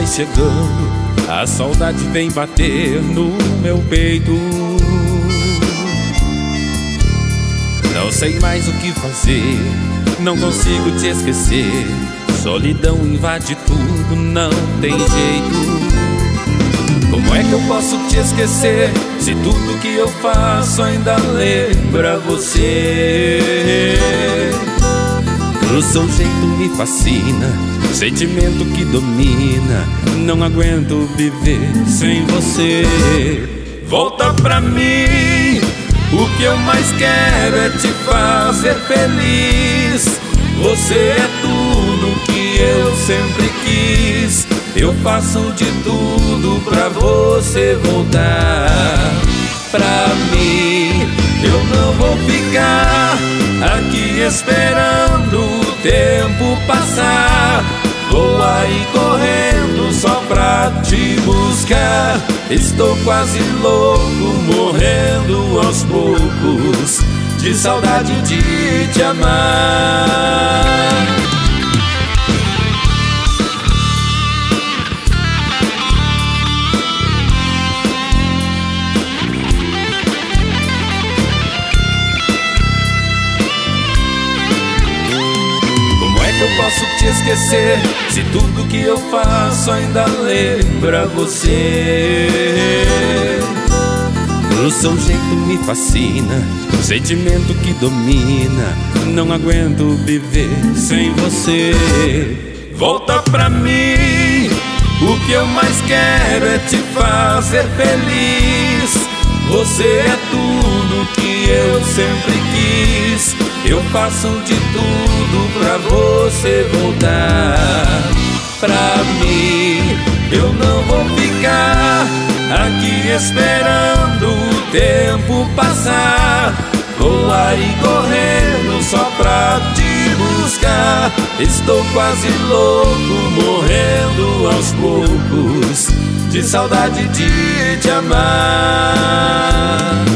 chegando, a saudade vem bater no meu peito. Não sei mais o que fazer, não consigo te esquecer. Solidão invade tudo, não tem jeito. Como é que eu posso te esquecer se tudo que eu faço ainda lembra você? O seu jeito me fascina, sentimento que domina. Não aguento viver sem você. Volta pra mim, o que eu mais quero é te fazer feliz. Você é tudo que eu sempre quis. Eu faço de tudo pra você voltar pra mim. Eu não vou ficar aqui esperando o tempo passar. Vou aí correndo só pra te buscar. Estou quase louco, morrendo aos poucos, de saudade de te amar. Eu posso te esquecer se tudo que eu faço ainda lembra você? O seu jeito me fascina, sentimento que domina. Não aguento viver sem você. Volta pra mim, o que eu mais quero é te fazer feliz. Você é tudo que eu sempre quis. Eu faço de tudo pra você voltar pra mim. Eu não vou ficar aqui esperando o tempo passar. Vou aí correndo só pra te buscar. Estou quase louco, morrendo aos poucos, de saudade de te amar.